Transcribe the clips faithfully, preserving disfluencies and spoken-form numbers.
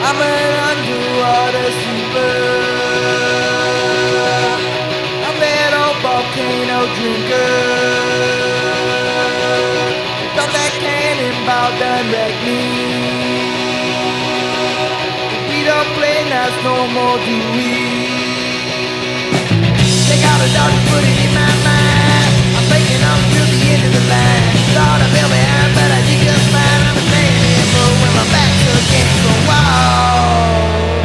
I'm an underwater sleeper. I'm an old volcano drinker. Thought that cannonball done wrecked me. We don't play nice no more, do we? Take out a dog and put it in my mind. I'm faking up to the end of the line. Thought I fell behind, but I did just fine. I'm a man anymore when my back's against the wall.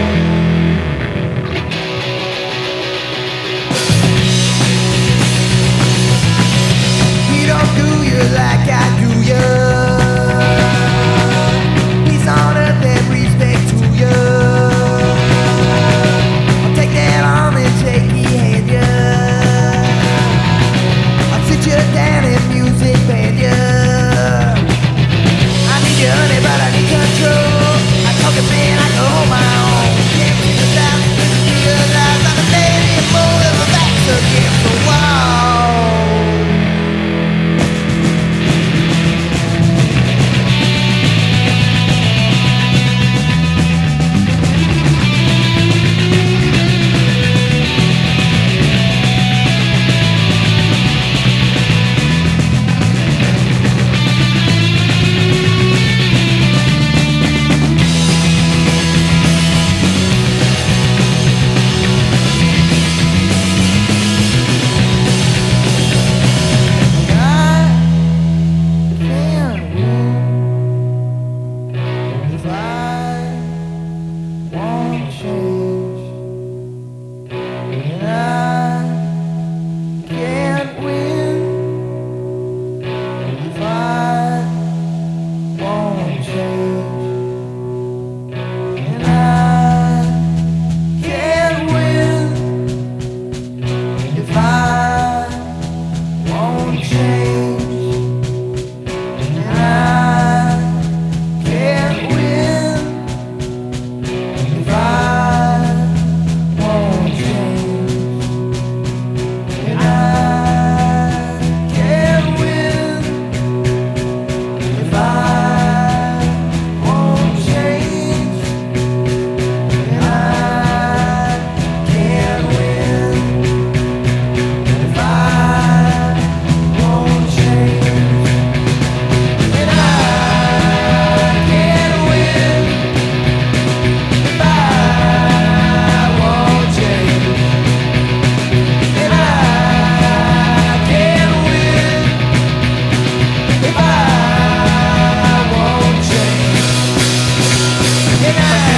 He don't do you like I do you. He's on earth and respect to you. I'll take that arm and shake your hand, yeah. I'll sit you down and music band, yeah. I need you, honey, but I need control. I talk a man, I can hold my own. Can't see the sound, can't realize I'm a man anymore and my back's against the wall. Yeah.